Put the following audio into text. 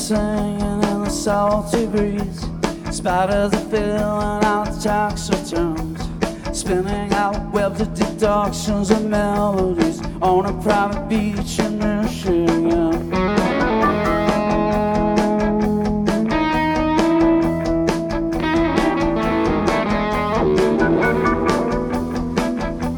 singing in the salty breeze. Spiders are filling out tax returns, spinning out webs of deductions and melodies on a private beach in Michigan.